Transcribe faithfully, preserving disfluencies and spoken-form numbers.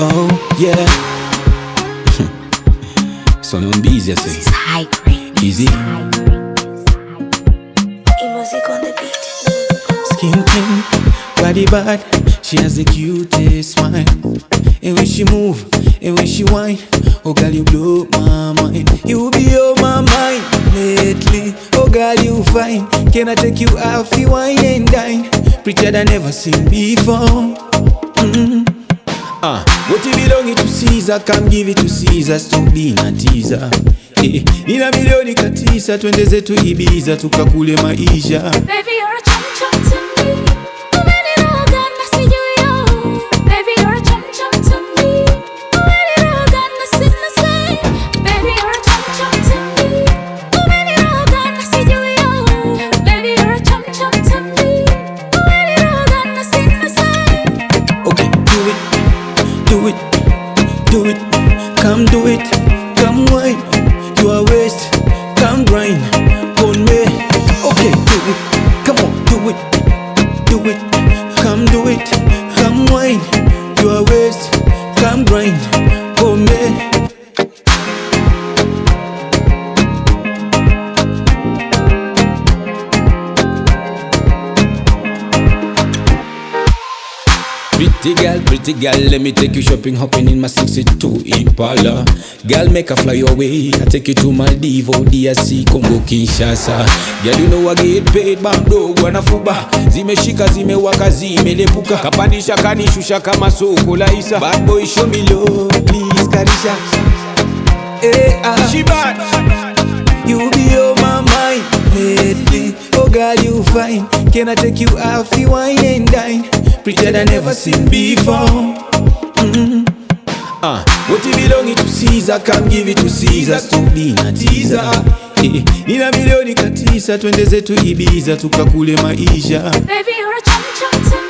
Oh yeah. So on busy, I say. This is high grade. Easy. E-music on the beat. Skin clean, body bad. She has the cutest smile. And when she move, and when she whine, oh girl, you blow my mind. You be on my mind lately. Oh girl, you fine. Can I take you out for wine and dine? Prettier than never seen before. Mm-hmm. Ah, what you belong to Caesar, come give it to Caesar. Stop being a teaser. Eh, nina milioni katisa, twende zetu Ibiza, tukakule maisha. Baby, you're a chum chum to me. Umeniroga na sijui yo. Baby, you're a chum chum to me. Umeniroga na sina say. Baby, you're a chum chum to me. Umeniroga na sijui yo. Baby, you're a chum chum to me. Umeniroga na sina say. Okay, do it, do it, do it. Come do it, come wine. You are waste, come grind on me. Okay, do it, come on, do it, do it. Come do it, come wine. You are waste, come grind on me. Pretty girl, pretty girl, let me take you shopping, hopping in my sixty-two Impala. Girl, make a fly away, I take you to Maldives, D R C, Congo, Kinshasa. Girl, you know I get paid, bando, wanafuba. Zimeshika, zimewaka, zimelepuka. Kapandisha, kanishusha kama soko la Isa. Bad boy, show me love, please, karisha. Eh, ah, she bad. You be on my mind lately. Oh girl, you fine. Can I take you out for wine and dine? Prettier than never seen before. Mm-hmm. Ah, what you belong to Caesar, come give it to Caesar. Stop being a teaser. Eh, nina milioni katisa, twende zetu Ibiza, tukakule maisha. Baby, you're a chum chum to me.